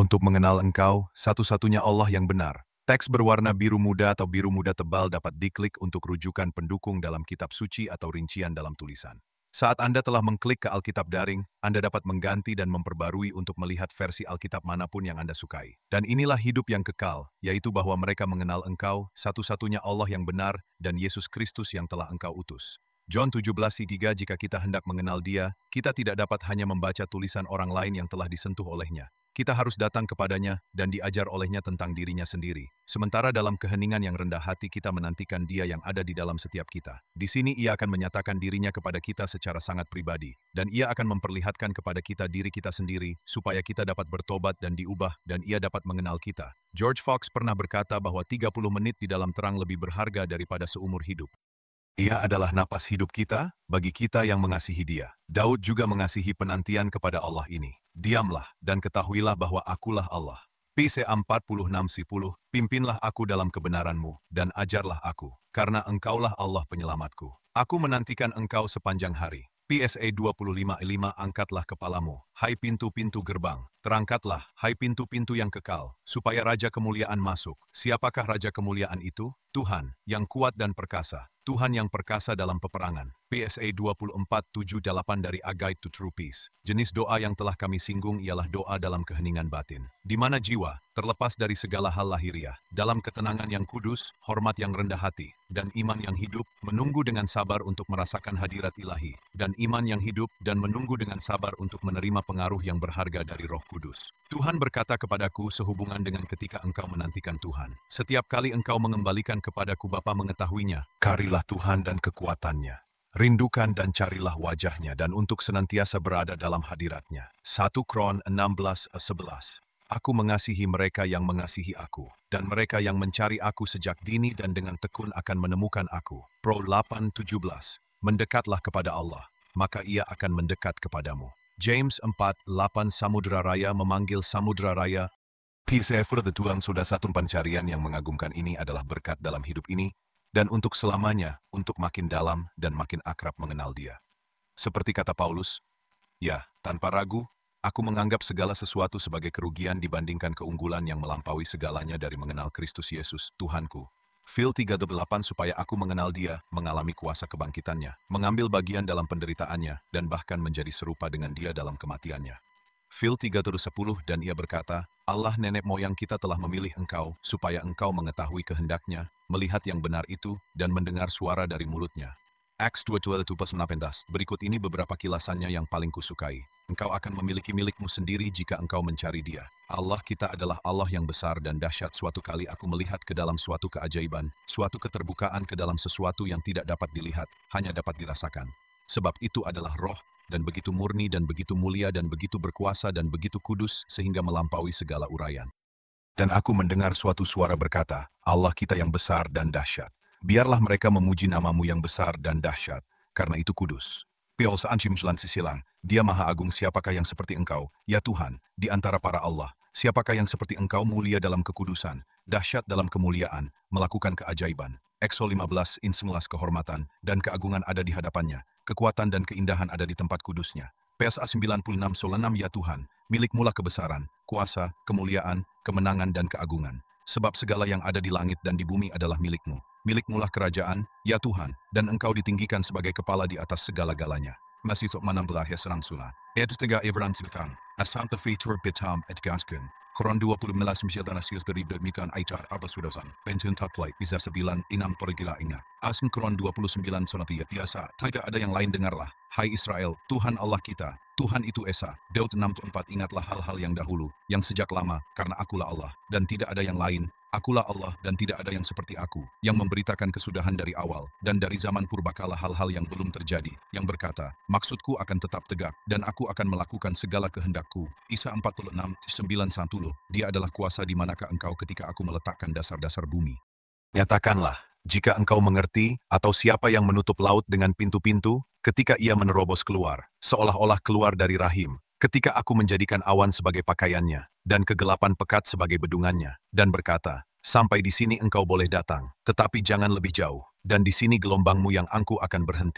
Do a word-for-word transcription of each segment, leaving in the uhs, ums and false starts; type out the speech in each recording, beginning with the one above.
Untuk mengenal Engkau, satu-satunya Allah yang benar. Teks berwarna biru muda atau biru muda tebal dapat diklik untuk rujukan pendukung dalam kitab suci atau rincian dalam tulisan. Saat Anda telah mengklik ke Alkitab daring, Anda dapat mengganti dan memperbarui untuk melihat versi Alkitab manapun yang Anda sukai. Dan inilah hidup yang kekal, yaitu bahwa mereka mengenal Engkau, satu-satunya Allah yang benar, dan Yesus Kristus yang telah Engkau utus. John tujuh belas ayat tiga. Jika kita hendak mengenal Dia, kita tidak dapat hanya membaca tulisan orang lain yang telah disentuh olehnya. Kita harus datang kepadanya dan diajar olehnya tentang dirinya sendiri. Sementara dalam keheningan yang rendah hati kita menantikan Dia yang ada di dalam setiap kita. Di sini Ia akan menyatakan dirinya kepada kita secara sangat pribadi. Dan Ia akan memperlihatkan kepada kita diri kita sendiri, supaya kita dapat bertobat dan diubah, dan Ia dapat mengenal kita. George Fox pernah berkata bahwa tiga puluh menit di dalam terang lebih berharga daripada seumur hidup. Ia adalah napas hidup kita, bagi kita yang mengasihi Dia. Daud juga mengasihi penantian kepada Allah ini. Diamlah, dan ketahuilah bahwa akulah Allah. P C empat puluh enam sepuluh, pimpinlah aku dalam kebenaran-Mu, dan ajarlah aku, karena Engkaulah Allah penyelamatku. Aku menantikan Engkau sepanjang hari. P S A dua puluh lima ayat lima, angkatlah kepalamu, hai pintu-pintu gerbang. Terangkatlah, hai pintu-pintu yang kekal, supaya Raja Kemuliaan masuk. Siapakah Raja Kemuliaan itu? Tuhan, yang kuat dan perkasa. Tuhan yang perkasa dalam peperangan. P S A dua puluh empat tujuh delapan dari A Guide to True Peace. Jenis doa yang telah kami singgung ialah doa dalam keheningan batin. Di mana jiwa, terlepas dari segala hal lahiriah, dalam ketenangan yang kudus, hormat yang rendah hati, dan iman yang hidup, menunggu dengan sabar untuk merasakan hadirat ilahi, dan iman yang hidup, dan menunggu dengan sabar untuk menerima pengaruh yang berharga dari Roh Kudus. Tuhan berkata kepadaku sehubungan dengan ketika engkau menantikan Tuhan. Setiap kali engkau mengembalikan kepadaku Bapa mengetahuinya, carilah Tuhan dan kekuatannya. Rindukan dan carilah wajahnya dan untuk senantiasa berada dalam hadiratnya. satu Kron enam belas ayat sebelas. Aku mengasihi mereka yang mengasihi aku, dan mereka yang mencari aku sejak dini dan dengan tekun akan menemukan aku. Pro delapan tujuh belas. Mendekatlah kepada Allah, maka Ia akan mendekat kepadamu. James empat delapan. Samudra Raya memanggil Samudra Raya. Peaceable the Tuhan sudah satu pencarian yang mengagumkan ini adalah berkat dalam hidup ini, dan untuk selamanya, untuk makin dalam dan makin akrab mengenal Dia. Seperti kata Paulus, ya, tanpa ragu, aku menganggap segala sesuatu sebagai kerugian dibandingkan keunggulan yang melampaui segalanya dari mengenal Kristus Yesus, Tuhanku. Fil tiga delapan supaya aku mengenal Dia, mengalami kuasa kebangkitannya, mengambil bagian dalam penderitaannya, dan bahkan menjadi serupa dengan Dia dalam kematiannya. Fil tiga sepuluh dan ia berkata, Allah nenek moyang kita telah memilih engkau, supaya engkau mengetahui kehendaknya, melihat yang benar itu, dan mendengar suara dari mulutnya. Acts dua puluh dua delapan belas. Berikut ini beberapa kilasannya yang paling kusukai. Engkau akan memiliki milikmu sendiri jika engkau mencari Dia. Allah kita adalah Allah yang besar dan dahsyat. Suatu kali aku melihat ke dalam suatu keajaiban, suatu keterbukaan ke dalam sesuatu yang tidak dapat dilihat, hanya dapat dirasakan. Sebab itu adalah roh, dan begitu murni dan begitu mulia dan begitu berkuasa dan begitu kudus sehingga melampaui segala uraian. Dan aku mendengar suatu suara berkata, Allah kita yang besar dan dahsyat. Biarlah mereka memuji namamu yang besar dan dahsyat, karena itu kudus. Piolsa Anshim Selan Sisilang, Dia Maha Agung, siapakah yang seperti Engkau, ya Tuhan, di antara para Allah, siapakah yang seperti Engkau mulia dalam kekudusan, dahsyat dalam kemuliaan, melakukan keajaiban. Exo lima belas in sebelas kehormatan dan keagungan ada di hadapannya, kekuatan dan keindahan ada di tempat kudusnya. P S A sembilan puluh enam Solenam ya Tuhan, milikmulah kebesaran, kuasa, kemuliaan, kemenangan dan keagungan. Sebab segala yang ada di langit dan di bumi adalah milikmu. Milikmulah kerajaan, ya Tuhan, dan engkau ditinggikan sebagai kepala di atas segala-galanya. Masih sok manam belah ya serang sula. Edu tiga Evran Sitang, Asam Tefitur Bitam et Gaskin. Koron dua puluh melas misyatan asius beri bermikan aicar arba sudasan. Pensiun taplai bisa sembilan enam pergila ingat. Asun koron dua puluh sembilan sonapiyat biasa. Tidak ada yang lain dengarlah. Hai Israel, Tuhan Allah kita, Tuhan itu Esa. Daud enam puluh empat. Ingatlah hal-hal yang dahulu, yang sejak lama, karena akulah Allah, dan tidak ada yang lain. Akulah Allah dan tidak ada yang seperti aku, yang memberitakan kesudahan dari awal, dan dari zaman purbakala hal-hal yang belum terjadi, yang berkata, maksudku akan tetap tegak, dan aku akan melakukan segala kehendakku. Isa empat puluh enam sembilan satu. Dia adalah kuasa di manakah engkau ketika aku meletakkan dasar-dasar bumi. Nyatakanlah, jika engkau mengerti, atau siapa yang menutup laut dengan pintu-pintu, ketika ia menerobos keluar, seolah-olah keluar dari rahim, ketika aku menjadikan awan sebagai pakaiannya, dan kegelapan pekat sebagai bedungannya, dan berkata, sampai di sini engkau boleh datang, tetapi jangan lebih jauh, dan di sini gelombangmu yang angkuh akan berhenti.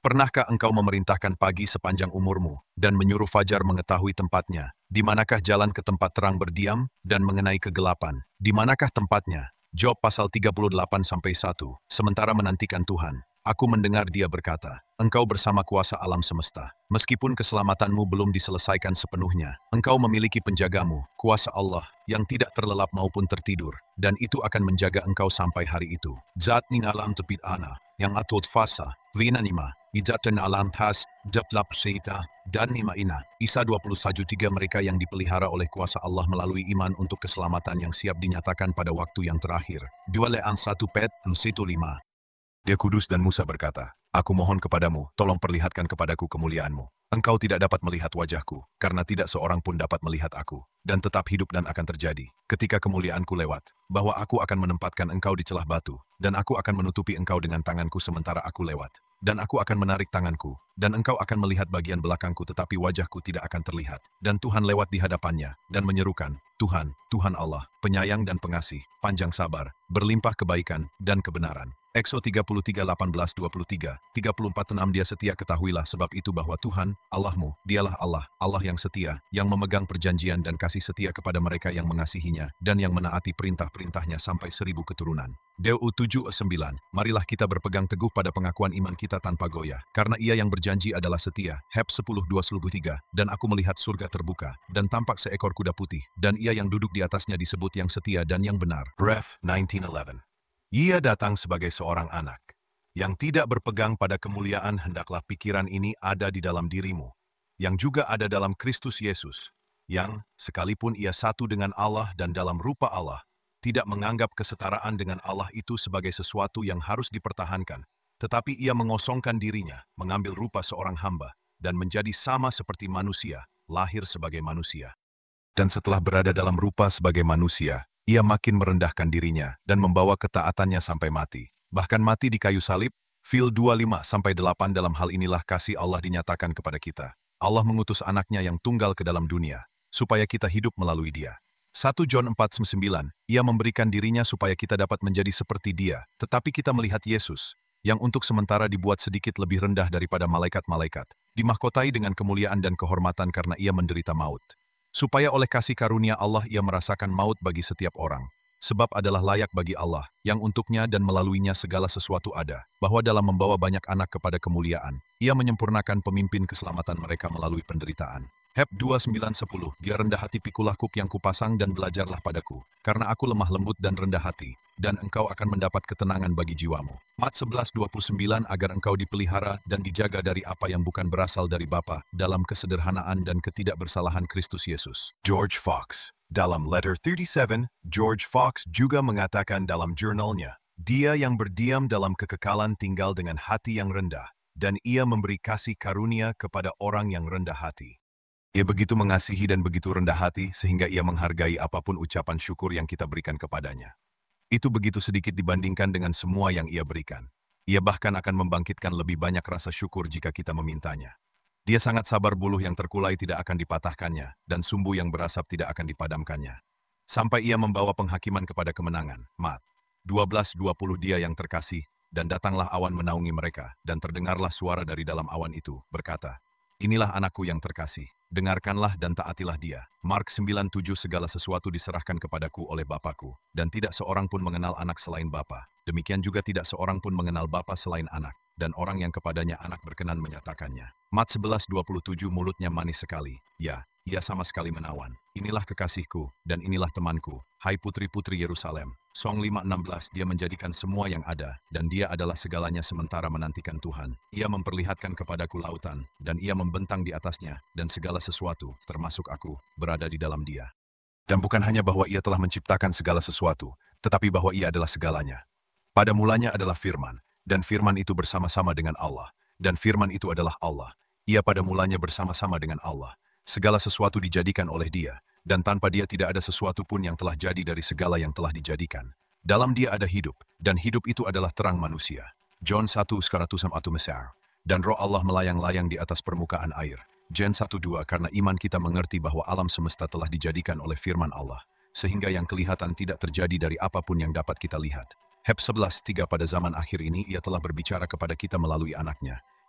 Pernahkah engkau memerintahkan pagi sepanjang umurmu dan menyuruh fajar mengetahui tempatnya? Di manakah jalan ke tempat terang berdiam dan mengenai kegelapan? Di manakah tempatnya? Job pasal tiga puluh delapan sampai satu. Sementara menantikan Tuhan, aku mendengar dia berkata, engkau bersama kuasa alam semesta. Meskipun keselamatanmu belum diselesaikan sepenuhnya, engkau memiliki penjagamu, kuasa Allah, yang tidak terlelap maupun tertidur, dan itu akan menjaga engkau sampai hari itu. Zat nin alam tepit ana, yang atot fasa, vina nima, ijatan alam tas, daplap seita, dan nima ina. Isa dua puluh satu tiga mereka yang dipelihara oleh kuasa Allah melalui iman untuk keselamatan yang siap dinyatakan pada waktu yang terakhir. Dua Lean satu Pet, situ lima. Dia kudus dan Musa berkata, aku mohon kepadamu, tolong perlihatkan kepadaku kemuliaanmu. Engkau tidak dapat melihat wajahku, karena tidak seorang pun dapat melihat aku, dan tetap hidup dan akan terjadi, ketika kemuliaanku lewat, bahwa aku akan menempatkan engkau di celah batu, dan aku akan menutupi engkau dengan tanganku sementara aku lewat, dan aku akan menarik tanganku, dan engkau akan melihat bagian belakangku tetapi wajahku tidak akan terlihat. Dan Tuhan lewat di hadapannya, dan menyerukan, Tuhan, Tuhan Allah, penyayang dan pengasih, panjang sabar, berlimpah kebaikan dan kebenaran. Exo tiga puluh tiga delapan belas dua puluh tiga, tiga puluh empat enam Dia setia, ketahuilah sebab itu bahwa Tuhan, Allahmu, dialah Allah, Allah yang setia, yang memegang perjanjian dan kasih setia kepada mereka yang mengasihinya, dan yang menaati perintah-perintahnya sampai seribu keturunan. D U tujuh sembilan, marilah kita berpegang teguh pada pengakuan iman kita tanpa goyah, karena ia yang berjanji adalah setia. Heb sepuluh dua puluh tiga, dan aku melihat surga terbuka, dan tampak seekor kuda putih, dan ia yang duduk di atasnya disebut yang setia dan yang benar. Ref sembilan belas eleven. Ia datang sebagai seorang anak. Yang tidak berpegang pada kemuliaan, hendaklah pikiran ini ada di dalam dirimu, yang juga ada dalam Kristus Yesus, yang, sekalipun ia satu dengan Allah dan dalam rupa Allah, tidak menganggap kesetaraan dengan Allah itu sebagai sesuatu yang harus dipertahankan, tetapi ia mengosongkan dirinya, mengambil rupa seorang hamba, dan menjadi sama seperti manusia, lahir sebagai manusia. Dan setelah berada dalam rupa sebagai manusia, ia makin merendahkan dirinya dan membawa ketaatannya sampai mati, bahkan mati di kayu salib. Fil dua puluh lima sampai delapan. Dalam hal inilah kasih Allah dinyatakan kepada kita. Allah mengutus anaknya yang tunggal ke dalam dunia, supaya kita hidup melalui dia. satu John empat sembilan, ia memberikan dirinya supaya kita dapat menjadi seperti dia, tetapi kita melihat Yesus, yang untuk sementara dibuat sedikit lebih rendah daripada malaikat-malaikat, dimahkotai dengan kemuliaan dan kehormatan karena ia menderita maut. Supaya oleh kasih karunia Allah ia merasakan maut bagi setiap orang. Sebab adalah layak bagi Allah, yang untuknya dan melaluinya segala sesuatu ada, bahwa dalam membawa banyak anak kepada kemuliaan, ia menyempurnakan pemimpin keselamatan mereka melalui penderitaan. Heb dua sembilan sepuluh, dia rendah hati pikulah kuk yang kupasang dan belajarlah padaku, karena aku lemah lembut dan rendah hati, dan engkau akan mendapat ketenangan bagi jiwamu. Mat sebelas dua puluh sembilan, agar engkau dipelihara dan dijaga dari apa yang bukan berasal dari Bapa, dalam kesederhanaan dan ketidakbersalahan Kristus Yesus. George Fox. Dalam Letter tiga puluh tujuh, George Fox juga mengatakan dalam jurnalnya, dia yang berdiam dalam kekekalan tinggal dengan hati yang rendah, dan ia memberi kasih karunia kepada orang yang rendah hati. Ia begitu mengasihi dan begitu rendah hati sehingga ia menghargai apapun ucapan syukur yang kita berikan kepadanya. Itu begitu sedikit dibandingkan dengan semua yang ia berikan. Ia bahkan akan membangkitkan lebih banyak rasa syukur jika kita memintanya. Dia sangat sabar, buluh yang terkulai tidak akan dipatahkannya, dan sumbu yang berasap tidak akan dipadamkannya. Sampai ia membawa penghakiman kepada kemenangan. Mat dua belas dua puluh, dia yang terkasih, dan datanglah awan menaungi mereka, dan terdengarlah suara dari dalam awan itu, berkata, inilah anakku yang terkasih, dengarkanlah dan taatilah dia. Mark sembilan tujuh, segala sesuatu diserahkan kepadaku oleh Bapakku, dan tidak seorang pun mengenal anak selain Bapa. Demikian juga tidak seorang pun mengenal Bapa selain anak, dan orang yang kepadanya anak berkenan menyatakannya. Mat sebelas dua puluh tujuh, mulutnya manis sekali, ya, ia sama sekali menawan. Inilah kekasihku, dan inilah temanku, hai putri-putri Yerusalem. Song lima enam belas, dia menjadikan semua yang ada, dan dia adalah segalanya sementara menantikan Tuhan. Ia memperlihatkan kepadaku lautan, dan ia membentang di atasnya, dan segala sesuatu, termasuk aku, berada di dalam dia. Dan bukan hanya bahwa ia telah menciptakan segala sesuatu, tetapi bahwa ia adalah segalanya. Pada mulanya adalah firman, dan firman itu bersama-sama dengan Allah, dan firman itu adalah Allah. Ia pada mulanya bersama-sama dengan Allah. Segala sesuatu dijadikan oleh dia, dan tanpa dia tidak ada sesuatu pun yang telah jadi dari segala yang telah dijadikan. Dalam dia ada hidup, dan hidup itu adalah terang manusia. John satu seratus satu Mesar. Dan roh Allah melayang-layang di atas permukaan air. Gen satu dua, karena iman kita mengerti bahwa alam semesta telah dijadikan oleh firman Allah, sehingga yang kelihatan tidak terjadi dari apapun yang dapat kita lihat. Heb sebelas tiga, pada zaman akhir ini ia telah berbicara kepada kita melalui anaknya,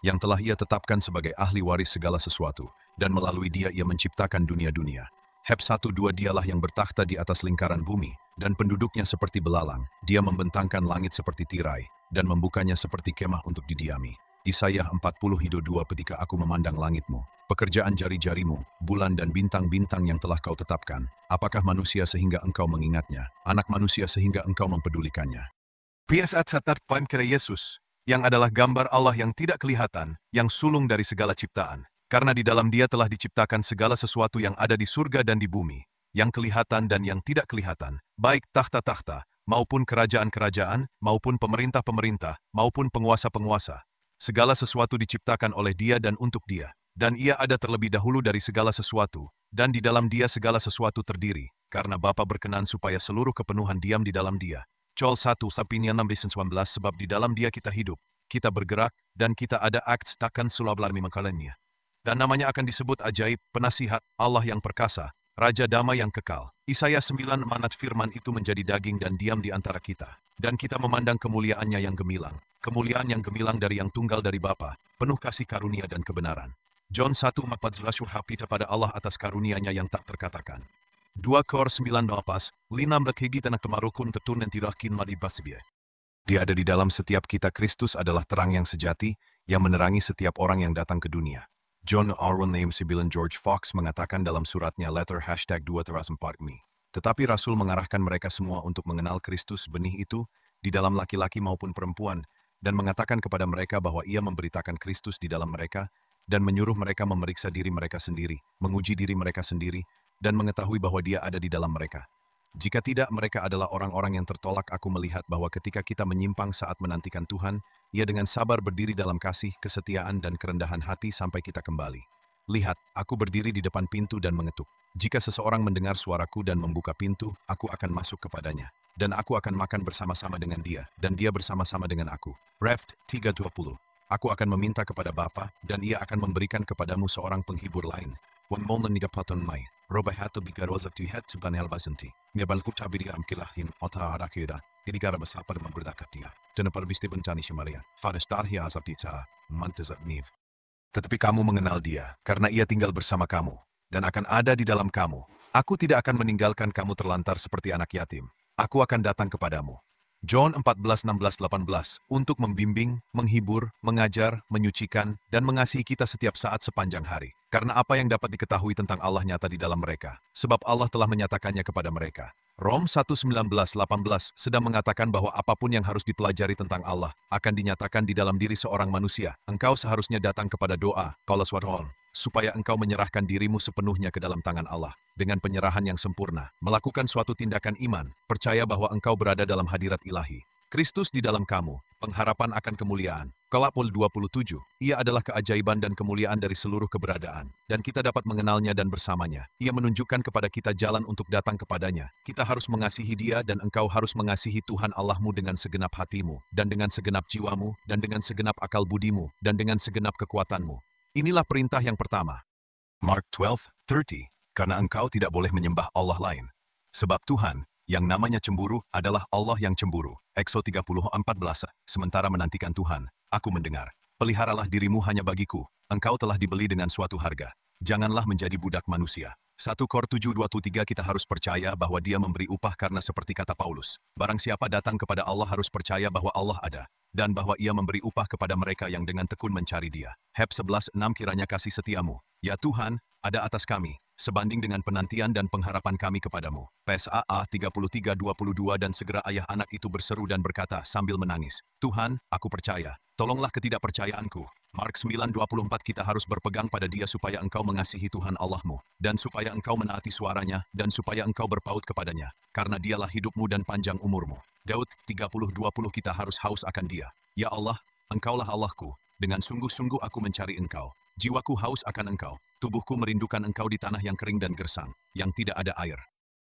yang telah ia tetapkan sebagai ahli waris segala sesuatu, dan melalui dia ia menciptakan dunia-dunia. Heb satu dua dialah yang bertakhta di atas lingkaran bumi, dan penduduknya seperti belalang. Dia membentangkan langit seperti tirai, dan membukanya seperti kemah untuk didiami. Yesaya empat puluh dua ketika aku memandang langitmu, pekerjaan jari-jarimu, bulan dan bintang-bintang yang telah kau tetapkan, apakah manusia sehingga engkau mengingatnya, anak manusia sehingga engkau mempedulikannya. P S Satar Pam kira Yesus, yang adalah gambar Allah yang tidak kelihatan, yang sulung dari segala ciptaan, karena di dalam dia telah diciptakan segala sesuatu yang ada di surga dan di bumi, yang kelihatan dan yang tidak kelihatan, baik takhta-takhta, maupun kerajaan-kerajaan, maupun pemerintah-pemerintah, maupun penguasa-penguasa. Segala sesuatu diciptakan oleh dia dan untuk dia, dan ia ada terlebih dahulu dari segala sesuatu, dan di dalam dia segala sesuatu terdiri, karena Bapa berkenan supaya seluruh kepenuhan diam di dalam dia. Col satu Sapinia enam belas sembilan belas sebab di dalam dia kita hidup, kita bergerak, dan kita ada aks takkan sulablarmi mengkalennya. Dan namanya akan disebut ajaib, penasihat, Allah yang perkasa, Raja damai yang kekal. Yesaya sembilan manat firman itu menjadi daging dan diam di antara kita. Dan kita memandang kemuliaannya yang gemilang. Kemuliaan yang gemilang dari yang tunggal dari Bapa, penuh kasih karunia dan kebenaran. John satu empat belas syurhapita pada Allah atas karunianya yang tak terkatakan. dua Kor sembilan napas, lima bekhigi tanah kemarukun tetun dan tirakin madibasibye. Dia ada di dalam setiap kita. Kristus adalah terang yang sejati, yang menerangi setiap orang yang datang ke dunia. John Arwen Name sembilan George Fox mengatakan dalam suratnya Letter Hashtag dua teras empat mi. Tetapi Rasul mengarahkan mereka semua untuk mengenal Kristus benih itu, di dalam laki-laki maupun perempuan, dan mengatakan kepada mereka bahwa ia memberitakan Kristus di dalam mereka, dan menyuruh mereka memeriksa diri mereka sendiri, menguji diri mereka sendiri, dan mengetahui bahwa dia ada di dalam mereka. Jika tidak, mereka adalah orang-orang yang tertolak. Aku melihat bahwa ketika kita menyimpang saat menantikan Tuhan, ia dengan sabar berdiri dalam kasih, kesetiaan, dan kerendahan hati sampai kita kembali. Lihat, aku berdiri di depan pintu dan mengetuk. Jika seseorang mendengar suaraku dan membuka pintu, aku akan masuk kepadanya. Dan aku akan makan bersama-sama dengan dia, dan dia bersama-sama dengan aku. Reft tiga dua puluh. Aku akan meminta kepada Bapa, dan ia akan memberikan kepadamu seorang penghibur lain. Wan molen niga paton mai, roba hatu bigaroza tu het seban helbasanti. Ngebal kutabiri amkilahin, ota arakira, irigara basapa de maberdakatia. Dan perbiste bencani Shemalia, Fadestarhia asapita, mantezat niv. Tetapi kamu mengenal dia, karena ia tinggal bersama kamu, dan akan ada di dalam kamu. Aku tidak akan meninggalkan kamu terlantar seperti anak yatim. Aku akan datang kepadamu. John empat belas enam belas delapan belas, untuk membimbing, menghibur, mengajar, menyucikan, dan mengasihi kita setiap saat sepanjang hari. Karena apa yang dapat diketahui tentang Allah nyata di dalam mereka, sebab Allah telah menyatakannya kepada mereka. Rom satu sembilan belas delapan belas sedang mengatakan bahwa apapun yang harus dipelajari tentang Allah akan dinyatakan di dalam diri seorang manusia. Engkau seharusnya datang kepada doa, Kaulas Wadhon, supaya engkau menyerahkan dirimu sepenuhnya ke dalam tangan Allah, dengan penyerahan yang sempurna, melakukan suatu tindakan iman, percaya bahwa engkau berada dalam hadirat ilahi. Kristus di dalam kamu, pengharapan akan kemuliaan. Kolapol dua puluh tujuh, ia adalah keajaiban dan kemuliaan dari seluruh keberadaan, dan kita dapat mengenalnya dan bersamanya. Ia menunjukkan kepada kita jalan untuk datang kepadanya. Kita harus mengasihi dia dan engkau harus mengasihi Tuhan Allahmu dengan segenap hatimu, dan dengan segenap jiwamu, dan dengan segenap akal budimu, dan dengan segenap kekuatanmu. Inilah perintah yang pertama. Mark dua belas tiga puluh, karena engkau tidak boleh menyembah Allah lain. Sebab Tuhan, yang namanya cemburu, adalah Allah yang cemburu. Ekso tiga puluh empat belas, sementara menantikan Tuhan, aku mendengar, peliharalah dirimu hanya bagiku, engkau telah dibeli dengan suatu harga. Janganlah menjadi budak manusia. satu Kor tujuh dua puluh tiga kita harus percaya bahwa dia memberi upah karena seperti kata Paulus, barang siapa datang kepada Allah harus percaya bahwa Allah ada, dan bahwa ia memberi upah kepada mereka yang dengan tekun mencari dia. Heb sebelas enam kiranya kasih setiamu, ya Tuhan, ada atas kami, sebanding dengan penantian dan pengharapan kami kepadamu. P S A A tiga puluh tiga dua puluh dua dan segera ayah anak itu berseru dan berkata sambil menangis, Tuhan, aku percaya, tolonglah ketidakpercayaanku. Mark sembilan dua puluh empat kita harus berpegang pada dia supaya engkau mengasihi Tuhan Allahmu, dan supaya engkau menaati suaranya, dan supaya engkau berpaut kepadanya, karena dialah hidupmu dan panjang umurmu. Daud tiga puluh dua puluh kita harus haus akan dia. Ya Allah, engkaulah Allahku, dengan sungguh-sungguh aku mencari engkau. Jiwaku haus akan engkau, tubuhku merindukan engkau di tanah yang kering dan gersang, yang tidak ada air.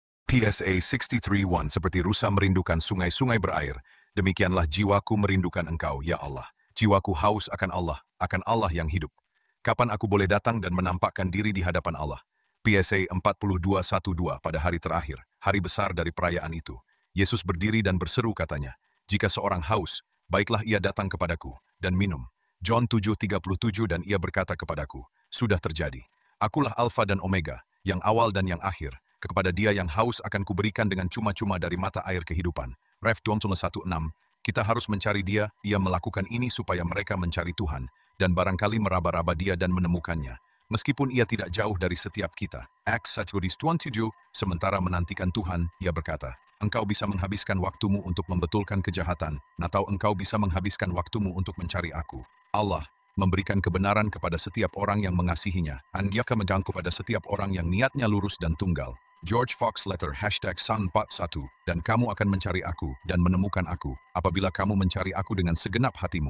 P S A enam tiga satu seperti rusa merindukan sungai-sungai berair, demikianlah jiwaku merindukan engkau, ya Allah. Jiwaku haus akan Allah, akan Allah yang hidup. Kapan aku boleh datang dan menampakkan diri di hadapan Allah? P S A empat puluh dua satu dua pada hari terakhir, hari besar dari perayaan itu. Yesus berdiri dan berseru katanya, jika seorang haus, baiklah ia datang kepadaku, dan minum. John tujuh tiga puluh tujuh dan ia berkata kepadaku, sudah terjadi. Akulah Alfa dan Omega, yang awal dan yang akhir. Kepada dia yang haus akan kuberikan dengan cuma-cuma dari mata air kehidupan. Ref dua satu enam. Kita harus mencari dia, ia melakukan ini supaya mereka mencari Tuhan, dan barangkali meraba-raba dia dan menemukannya. Meskipun ia tidak jauh dari setiap kita. Acts satu dua puluh tujuh, sementara menantikan Tuhan, ia berkata, engkau bisa menghabiskan waktumu untuk membetulkan kejahatan, atau engkau bisa menghabiskan waktumu untuk mencari aku. Allah memberikan kebenaran kepada setiap orang yang mengasihinya, dan dia akan megang kepada setiap orang yang niatnya lurus dan tunggal. George Fox Letter hashtag Sun empat satu, dan kamu akan mencari aku dan menemukan aku, apabila kamu mencari aku dengan segenap hatimu.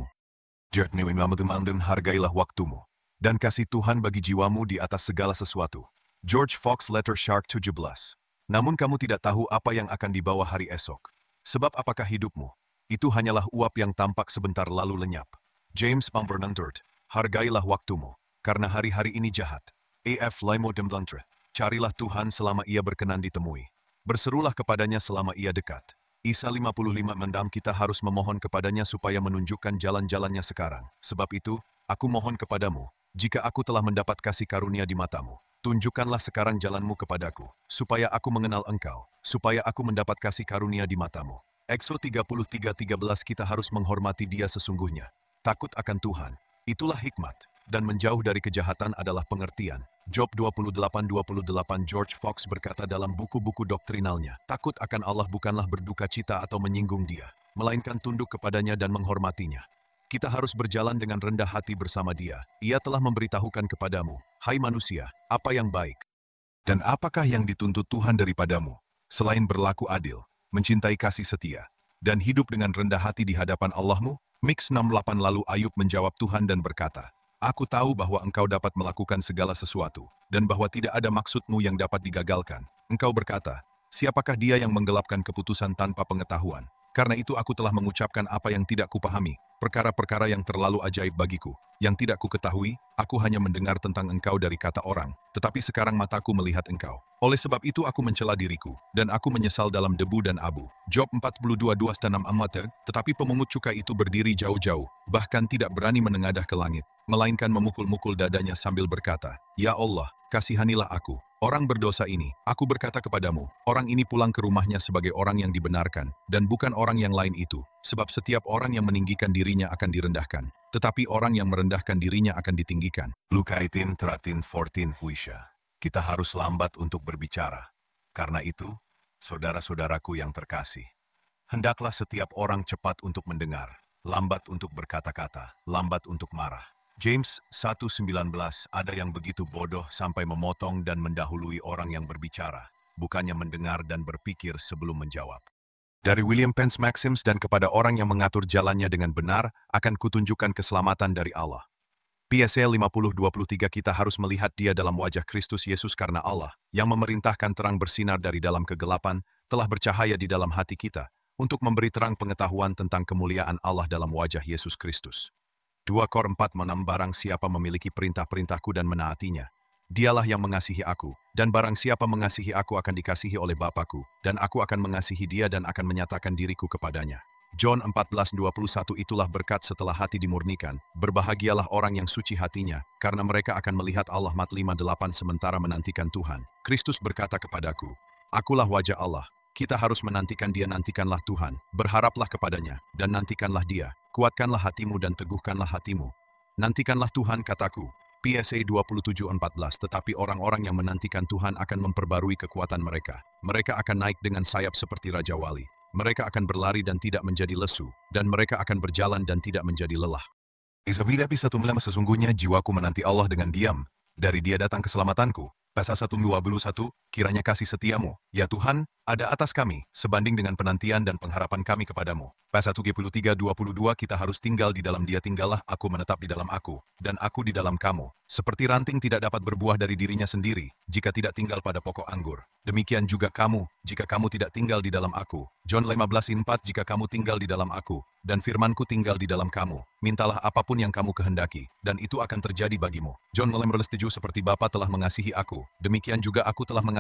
Hargailah waktumu, dan kasih Tuhan bagi jiwamu di atas segala sesuatu. George Fox Letter Shark tujuh belas. Namun kamu tidak tahu apa yang akan dibawa hari esok. Sebab apakah hidupmu? Itu hanyalah uap yang tampak sebentar lalu lenyap. James Pembernan-Turt, hargailah waktumu, karena hari-hari ini jahat. A F Limo Demlantre, carilah Tuhan selama ia berkenan ditemui. Berserulah kepadanya selama ia dekat. Isa lima puluh lima mendam kita harus memohon kepadanya supaya menunjukkan jalan-jalannya sekarang. Sebab itu, aku mohon kepadamu, jika aku telah mendapat kasih karunia di matamu, tunjukkanlah sekarang jalanmu kepadaku, supaya aku mengenal engkau, supaya aku mendapat kasih karunia di matamu. Exo tiga puluh tiga tiga belas kita harus menghormati dia sesungguhnya. Takut akan Tuhan, itulah hikmat, dan menjauh dari kejahatan adalah pengertian. Job dua puluh delapan dua puluh delapan George Fox berkata dalam buku-buku doktrinalnya, takut akan Allah bukanlah berduka cita atau menyinggung dia, melainkan tunduk kepadanya dan menghormatinya. Kita harus berjalan dengan rendah hati bersama dia. Ia telah memberitahukan kepadamu, hai manusia, apa yang baik. Dan apakah yang dituntut Tuhan daripadamu, selain berlaku adil, mencintai kasih setia, dan hidup dengan rendah hati di hadapan Allahmu? Mix enam puluh delapan lalu Ayub menjawab Tuhan dan berkata, aku tahu bahwa engkau dapat melakukan segala sesuatu, dan bahwa tidak ada maksudmu yang dapat digagalkan. Engkau berkata, siapakah dia yang menggelapkan keputusan tanpa pengetahuan? Karena itu aku telah mengucapkan apa yang tidak kupahami, perkara-perkara yang terlalu ajaib bagiku, yang tidak kuketahui, aku hanya mendengar tentang engkau dari kata orang, tetapi sekarang mataku melihat engkau. Oleh sebab itu aku mencela diriku, dan aku menyesal dalam debu dan abu. Job empat puluh dua dua tanam amater, tetapi pemungut cukai itu berdiri jauh-jauh, bahkan tidak berani menengadah ke langit, melainkan memukul-mukul dadanya sambil berkata, ya Allah, kasihanilah aku, orang berdosa ini. Aku berkata kepadamu, orang ini pulang ke rumahnya sebagai orang yang dibenarkan, dan bukan orang yang lain itu, sebab setiap orang yang meninggikan dirinya akan direndahkan, tetapi orang yang merendahkan dirinya akan ditinggikan. Lukaitin teratin fourteen Huisha. Kita harus lambat untuk berbicara. Karena itu, saudara-saudaraku yang terkasih, hendaklah setiap orang cepat untuk mendengar, lambat untuk berkata-kata, lambat untuk marah. James satu sembilan belas, ada yang begitu bodoh sampai memotong dan mendahului orang yang berbicara, bukannya mendengar dan berpikir sebelum menjawab. Dari William Pence Maxims, dan kepada orang yang mengatur jalannya dengan benar, akan kutunjukkan keselamatan dari Allah. P S A lima puluh dua puluh tiga kita harus melihat dia dalam wajah Kristus Yesus karena Allah, yang memerintahkan terang bersinar dari dalam kegelapan, telah bercahaya di dalam hati kita, untuk memberi terang pengetahuan tentang kemuliaan Allah dalam wajah Yesus Kristus. dua Kor empat enam barang siapa memiliki perintah-perintahku dan menaatinya, dialah yang mengasihi aku, dan barang siapa mengasihi aku akan dikasihi oleh Bapakku, dan aku akan mengasihi dia dan akan menyatakan diriku kepadanya. John empat belas dua puluh satu itulah berkat setelah hati dimurnikan, berbahagialah orang yang suci hatinya, karena mereka akan melihat Allah. Mat lima delapan sementara menantikan Tuhan, Kristus berkata kepadaku, akulah wajah Allah. Kita harus menantikan dia, nantikanlah Tuhan, berharaplah kepadanya, dan nantikanlah dia, kuatkanlah hatimu dan teguhkanlah hatimu. Nantikanlah Tuhan kataku, P S A dua puluh tujuh empat belas tetapi orang-orang yang menantikan Tuhan akan memperbarui kekuatan mereka. Mereka akan naik dengan sayap seperti Raja Wali. Mereka akan berlari dan tidak menjadi lesu, dan mereka akan berjalan dan tidak menjadi lelah. Isabida satu melama sesungguhnya jiwaku menanti Allah dengan diam, dari dia datang keselamatanku. Pasal satu dua puluh satu, kiranya kasih setiamu, ya Tuhan, ada atas kami, sebanding dengan penantian dan pengharapan kami kepadamu. Pasal tiga puluh tiga dua puluh dua kita harus tinggal di dalam dia, tinggallah aku menetap di dalam aku, dan aku di dalam kamu. Seperti ranting tidak dapat berbuah dari dirinya sendiri, jika tidak tinggal pada pokok anggur. Demikian juga kamu, jika kamu tidak tinggal di dalam aku. John lima belas empat jika kamu tinggal di dalam aku, dan firmanku tinggal di dalam kamu, mintalah apapun yang kamu kehendaki, dan itu akan terjadi bagimu. John lima belas tujuh seperti Bapa telah mengasihi aku, demikian juga aku telah mengasihi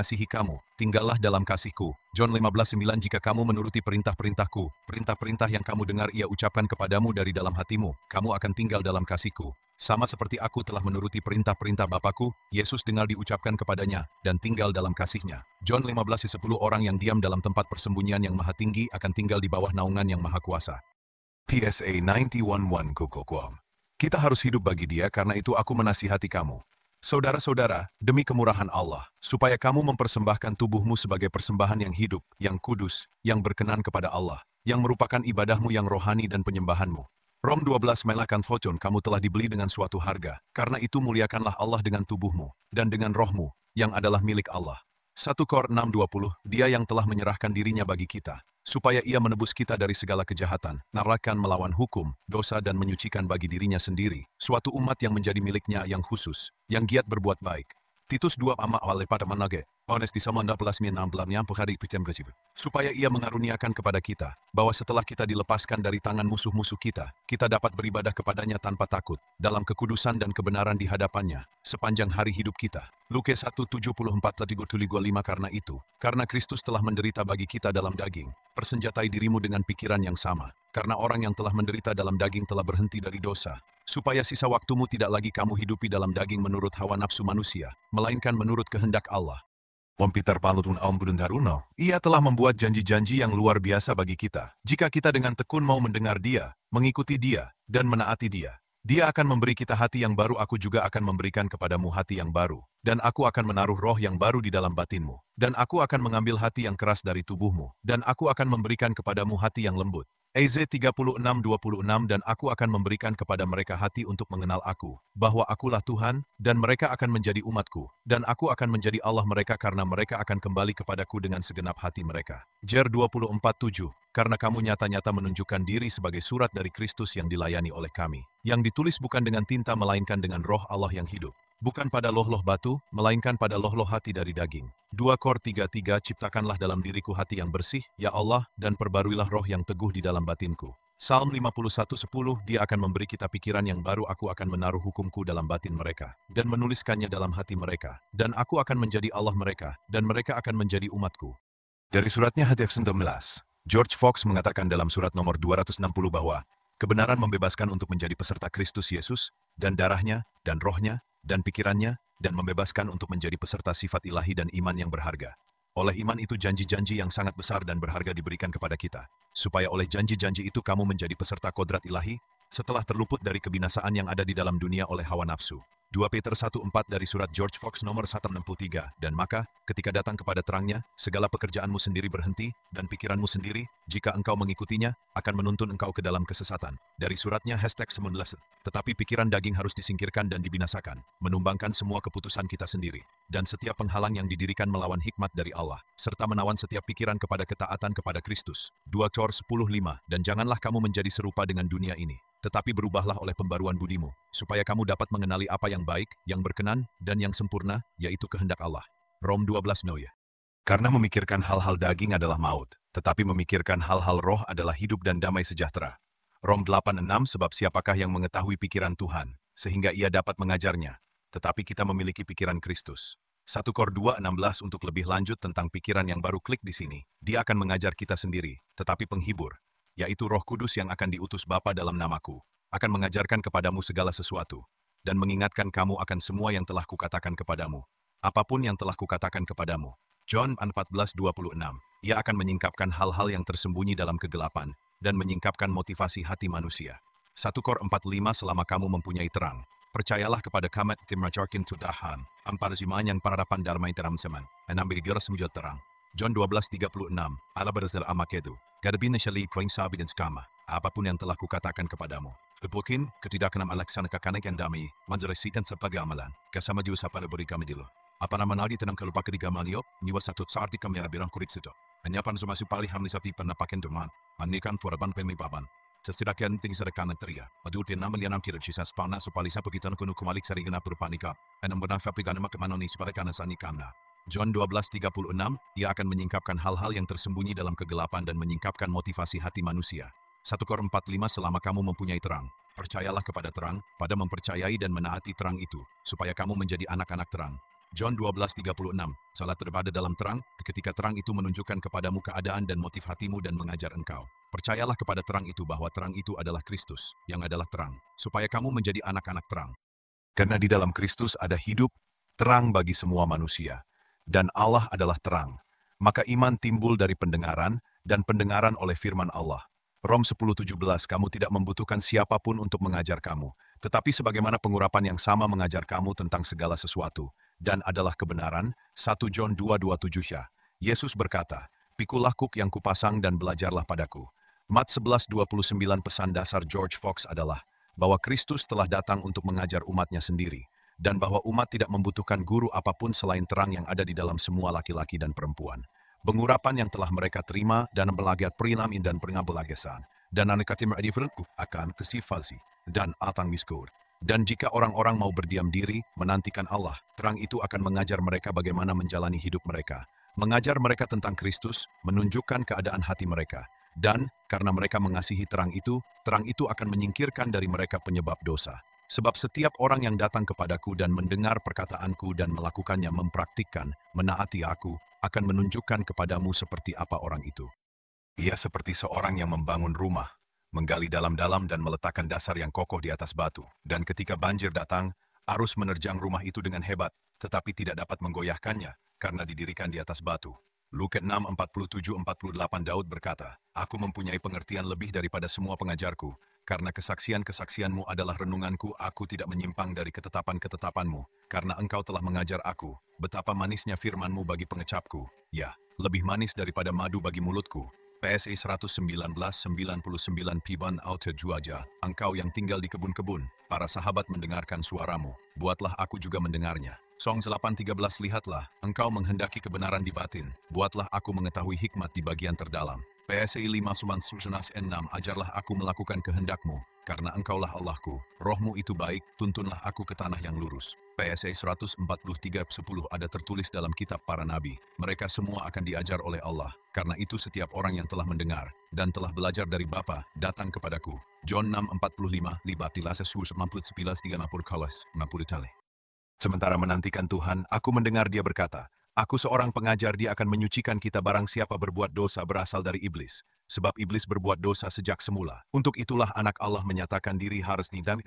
mengasihi kamu, tinggallah dalam kasihku. John lima belas sembilan Jika kamu menuruti perintah-perintahku, perintah-perintah yang kamu dengar ia ucapkan kepadamu dari dalam hatimu, kamu akan tinggal dalam kasihku. Sama seperti aku telah menuruti perintah-perintah Bapakku, Yesus dengar diucapkan kepadanya, dan tinggal dalam kasihnya. John lima belas sepuluh Orang yang diam dalam tempat persembunyian yang maha tinggi akan tinggal di bawah naungan yang maha kuasa. P S A sembilan satu satu Kukokwam. Kita harus hidup bagi dia karena itu aku menasihati kamu. Saudara-saudara, demi kemurahan Allah, supaya kamu mempersembahkan tubuhmu sebagai persembahan yang hidup, yang kudus, yang berkenan kepada Allah, yang merupakan ibadahmu yang rohani dan penyembahanmu. Rom dua belas Melakan Focon kamu telah dibeli dengan suatu harga, karena itu muliakanlah Allah dengan tubuhmu, dan dengan rohmu, yang adalah milik Allah. satu Kor enam dua puluh Dia yang telah menyerahkan dirinya bagi kita, supaya ia menebus kita dari segala kejahatan, narakan melawan hukum, dosa dan menyucikan bagi dirinya sendiri, suatu umat yang menjadi miliknya yang khusus, yang giat berbuat baik. Titus dua Ama oleh pada manage, Ones di sama enam belas enam belas yang penghari pecem bersif. Supaya ia mengaruniakan kepada kita, bahwa setelah kita dilepaskan dari tangan musuh-musuh kita, kita dapat beribadah kepadanya tanpa takut, dalam kekudusan dan kebenaran di hadapannya, sepanjang hari hidup kita. Lukas satu tujuh puluh empat lima Karena itu, karena Kristus telah menderita bagi kita dalam daging, persenjatai dirimu dengan pikiran yang sama, karena orang yang telah menderita dalam daging telah berhenti dari dosa, supaya sisa waktumu tidak lagi kamu hidupi dalam daging menurut hawa nafsu manusia, melainkan menurut kehendak Allah. Om Peter Palutun Om Budundaruno, ia telah membuat janji-janji yang luar biasa bagi kita. Jika kita dengan tekun mau mendengar dia, mengikuti dia, dan menaati dia, dia akan memberi kita hati yang baru. Aku juga akan memberikan kepadamu hati yang baru, dan aku akan menaruh roh yang baru di dalam batinmu, dan aku akan mengambil hati yang keras dari tubuhmu, dan aku akan memberikan kepadamu hati yang lembut. Ez tiga puluh enam dua puluh enam Dan aku akan memberikan kepada mereka hati untuk mengenal aku, bahwa akulah Tuhan, dan mereka akan menjadi umatku, dan aku akan menjadi Allah mereka karena mereka akan kembali kepadaku dengan segenap hati mereka. Jer dua puluh empat tujuh Karena kamu nyata-nyata menunjukkan diri sebagai surat dari Kristus yang dilayani oleh kami, yang ditulis bukan dengan tinta melainkan dengan roh Allah yang hidup. Bukan pada loh-loh batu, melainkan pada loh-loh hati dari daging. dua Kor tiga tiga Ciptakanlah dalam diriku hati yang bersih, ya Allah, dan perbaruilah roh yang teguh di dalam batinku. Psalm lima puluh satu sepuluh Dia akan memberi kita pikiran yang baru. Aku akan menaruh hukumku dalam batin mereka, dan menuliskannya dalam hati mereka. Dan aku akan menjadi Allah mereka, dan mereka akan menjadi umatku. Dari suratnya Hadis sembilan belas, George Fox mengatakan dalam surat nomor dua ratus enam puluh bahwa kebenaran membebaskan untuk menjadi peserta Kristus Yesus, dan darahnya, dan rohnya, dan pikirannya, dan membebaskan untuk menjadi peserta sifat ilahi dan iman yang berharga. Oleh iman itu janji-janji yang sangat besar dan berharga diberikan kepada kita, supaya oleh janji-janji itu kamu menjadi peserta kodrat ilahi, setelah terluput dari kebinasaan yang ada di dalam dunia oleh hawa nafsu. dua Petrus satu empat dari surat George Fox nomor seratus enam puluh tiga Dan maka, ketika datang kepada terangnya, segala pekerjaanmu sendiri berhenti, dan pikiranmu sendiri, jika engkau mengikutinya, akan menuntun engkau ke dalam kesesatan. Dari suratnya hashtag sembilan belas Tetapi pikiran daging harus disingkirkan dan dibinasakan, menumbangkan semua keputusan kita sendiri, dan setiap penghalang yang didirikan melawan hikmat dari Allah, serta menawan setiap pikiran kepada ketaatan kepada Kristus. dua Kor sepuluh lima Dan janganlah kamu menjadi serupa dengan dunia ini, tetapi berubahlah oleh pembaruan budimu, supaya kamu dapat mengenali apa yang baik, yang berkenan, dan yang sempurna, yaitu kehendak Allah. Rom dua belas Noya. Karena memikirkan hal-hal daging adalah maut, tetapi memikirkan hal-hal roh adalah hidup dan damai sejahtera. Rom delapan enam Sebab siapakah yang mengetahui pikiran Tuhan, sehingga ia dapat mengajarnya, tetapi kita memiliki pikiran Kristus. satu Kor dua enam belas Untuk lebih lanjut tentang pikiran yang baru klik di sini. Dia akan mengajar kita sendiri, tetapi penghibur, yaitu Roh Kudus yang akan diutus Bapa dalam namaku, akan mengajarkan kepadamu segala sesuatu, dan mengingatkan kamu akan semua yang telah kukatakan kepadamu. Apapun yang telah kukatakan kepadamu. John empat belas dua puluh enam Ia akan menyingkapkan hal-hal yang tersembunyi dalam kegelapan, dan menyingkapkan motivasi hati manusia. satu Kor empat lima Selama kamu mempunyai terang, percayalah kepada kamat timrajarkin tudahan, ampar ziman yang pararapan darmai teram seman, enam bigiras semujud terang. John dua belas tiga puluh enam Ala berdasar amakedu, gadabin nasyali proing sabi dan skama, apapun yang telah kukatakan kepadamu. Lepukin, ketidakkenam alaksana kakanak yang damai, manjarasikan sebagai amalan, kasama juga pada beri kami dulu. Apa nama nadi tenang kelupa ketiga maliop, niwa satu saarti kami birang kurit situ. Penyapan sumasi pali hamni sati penapaken duman, manikan furaban pemi baban. Sestirakan tinggi serekan teria, adu dia nama lianam kira sisa spana supali sapu kita kunu kumalik sari gena perpanika, enam benar fapi ganama kemanoni supaya kana sani kamna. John dua belas tiga puluh enam Ia akan menyingkapkan hal-hal yang tersembunyi dalam kegelapan dan menyingkapkan motivasi hati manusia. satu Kor empat lima Selama kamu mempunyai terang, percayalah kepada terang, pada mempercayai dan menaati terang itu, supaya kamu menjadi anak-anak terang. John dua belas tiga puluh enam, salat berada dalam terang, ketika terang itu menunjukkan kepadamu keadaan dan motif hatimu dan mengajar engkau. Percayalah kepada terang itu bahwa terang itu adalah Kristus, yang adalah terang, supaya kamu menjadi anak-anak terang. Karena di dalam Kristus ada hidup, terang bagi semua manusia, dan Allah adalah terang. Maka iman timbul dari pendengaran, dan pendengaran oleh firman Allah. Rom sepuluh tujuh belas, kamu tidak membutuhkan siapapun untuk mengajar kamu, tetapi sebagaimana pengurapan yang sama mengajar kamu tentang segala sesuatu, dan adalah kebenaran, satu John dua dua tujuh ya. Yesus berkata, pikulah kuk yang kupasang dan belajarlah padaku. Mat sebelas dua puluh sembilan pesan dasar George Fox adalah, bahwa Kristus telah datang untuk mengajar umatnya sendiri, dan bahwa umat tidak membutuhkan guru apapun selain terang yang ada di dalam semua laki-laki dan perempuan. Pengurapan yang telah mereka terima dan melagat perinamin dan pengabelagesan, dan anekatim adiferku akan kesifalsi, dan atang miskur. Dan jika orang-orang mau berdiam diri, menantikan Allah, terang itu akan mengajar mereka bagaimana menjalani hidup mereka. Mengajar mereka tentang Kristus, menunjukkan keadaan hati mereka. Dan, karena mereka mengasihi terang itu, terang itu akan menyingkirkan dari mereka penyebab dosa. Sebab setiap orang yang datang kepadaku dan mendengar perkataanku dan melakukannya mempraktikkan, menaati aku, akan menunjukkan kepadamu seperti apa orang itu. Ia seperti seorang yang membangun rumah, menggali dalam-dalam dan meletakkan dasar yang kokoh di atas batu. Dan ketika banjir datang, arus menerjang rumah itu dengan hebat, tetapi tidak dapat menggoyahkannya, karena didirikan di atas batu. Lukas enam empat puluh tujuh sampai empat puluh delapan Daud berkata, aku mempunyai pengertian lebih daripada semua pengajarku, karena kesaksian-kesaksianmu adalah renunganku, aku tidak menyimpang dari ketetapan-ketetapanmu, karena engkau telah mengajar aku, betapa manisnya firmanmu bagi pengecapku, ya, lebih manis daripada madu bagi mulutku. P S A seratus sembilan belas sembilan puluh sembilan Piban Auto Juaja, engkau yang tinggal di kebun-kebun, para sahabat mendengarkan suaramu, buatlah aku juga mendengarnya. Song delapan tiga belas lihatlah, engkau menghendaki kebenaran di batin, buatlah aku mengetahui hikmat di bagian terdalam. P S A lima enam ajarlah aku melakukan kehendakmu, karena engkaulah Allahku, rohmu itu baik, tuntunlah aku ke tanah yang lurus. P S A seratus empat puluh tiga sepuluh ada tertulis dalam kitab para nabi, mereka semua akan diajar oleh Allah, karena itu setiap orang yang telah mendengar, dan telah belajar dari Bapa, datang kepadaku. John enam empat puluh lima, libatilah sesus enam puluh sembilan tiga puluh kalas, enam puluh tali. Sementara menantikan Tuhan, aku mendengar dia berkata, aku seorang pengajar, dia akan menyucikan kita barang siapa berbuat dosa berasal dari iblis. Sebab iblis berbuat dosa sejak semula. Untuk itulah anak Allah menyatakan diri harus dan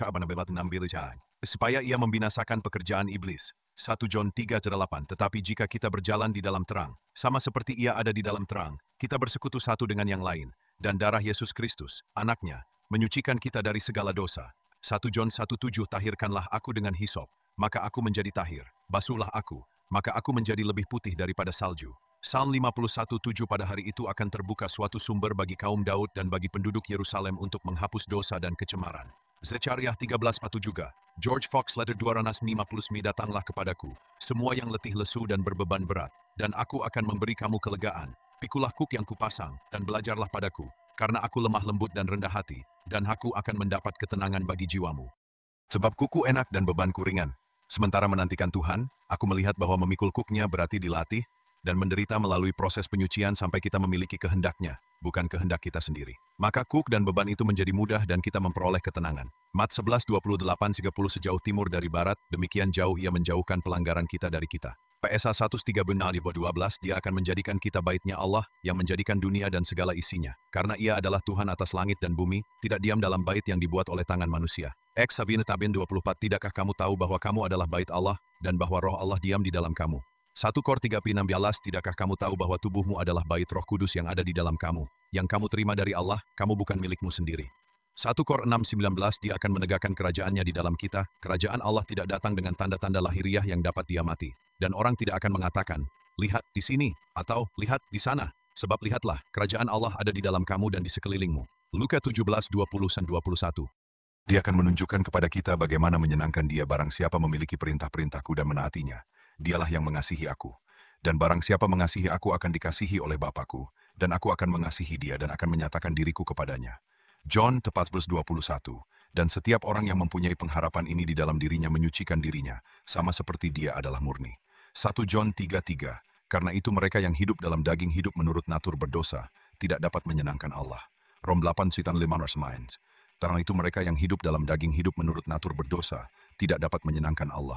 supaya ia membinasakan pekerjaan iblis. satu John tiga delapan Tetapi jika kita berjalan di dalam terang, sama seperti ia ada di dalam terang, kita bersekutu satu dengan yang lain, dan darah Yesus Kristus, anaknya, menyucikan kita dari segala dosa. satu John satu tujuh Tahirkanlah aku dengan hisop, maka aku menjadi tahir. Basuhlah aku, maka aku menjadi lebih putih daripada salju. Psalm lima puluh satu tujuh Pada hari itu akan terbuka suatu sumber bagi kaum Daud dan bagi penduduk Yerusalem untuk menghapus dosa dan kecemaran. Zechariah tiga belas satu juga. George Fox Letter dua ratus lima puluh sembilan Datanglah kepadaku, semua yang letih lesu dan berbeban berat, dan aku akan memberi kamu kelegaan. Pikulah kuk yang kupasang, dan belajarlah padaku, karena aku lemah lembut dan rendah hati, dan aku akan mendapat ketenangan bagi jiwamu. Sebab kuku enak dan bebanku ringan. Sementara menantikan Tuhan, aku melihat bahwa memikul kuknya berarti dilatih, dan menderita melalui proses penyucian sampai kita memiliki kehendaknya, bukan kehendak kita sendiri. Maka kuk dan beban itu menjadi mudah dan kita memperoleh ketenangan. Mat sebelas dua puluh delapan tiga puluh Sejauh timur dari barat, demikian jauh ia menjauhkan pelanggaran kita dari kita. P S A seratus tiga belas dua belas Dia akan menjadikan kita baitnya Allah, yang menjadikan dunia dan segala isinya. Karena ia adalah Tuhan atas langit dan bumi, tidak diam dalam bait yang dibuat oleh tangan manusia. X Sabine Tabin dua puluh empat Tidakkah kamu tahu bahwa kamu adalah bait Allah, dan bahwa roh Allah diam di dalam kamu? satu Kor tiga enam belas Tidakkah kamu tahu bahwa tubuhmu adalah bait Roh Kudus yang ada di dalam kamu, yang kamu terima dari Allah, kamu bukan milikmu sendiri. satu Kor enam sembilan belas Dia akan menegakkan kerajaannya di dalam kita. Kerajaan Allah tidak datang dengan tanda-tanda lahiriah yang dapat diamati, dan orang tidak akan mengatakan, lihat di sini, atau lihat di sana. Sebab lihatlah, kerajaan Allah ada di dalam kamu dan di sekelilingmu. Lukas tujuh belas dua puluh sampai dua puluh satu. Dia akan menunjukkan kepada kita bagaimana menyenangkan Dia barang siapa memiliki perintah-perintahku dan menaatinya. Dialah yang mengasihi aku. Dan barang siapa mengasihi aku akan dikasihi oleh Bapakku, dan aku akan mengasihi dia dan akan menyatakan diriku kepadanya. John empat belas dua puluh satu. Dan setiap orang yang mempunyai pengharapan ini di dalam dirinya menyucikan dirinya, sama seperti dia adalah murni. satu John tiga tiga. Karena itu mereka yang hidup dalam daging hidup menurut natur berdosa, tidak dapat menyenangkan Allah. Rom delapan Sitan lima Minds. Karena itu mereka yang hidup dalam daging hidup menurut natur berdosa, tidak dapat menyenangkan Allah.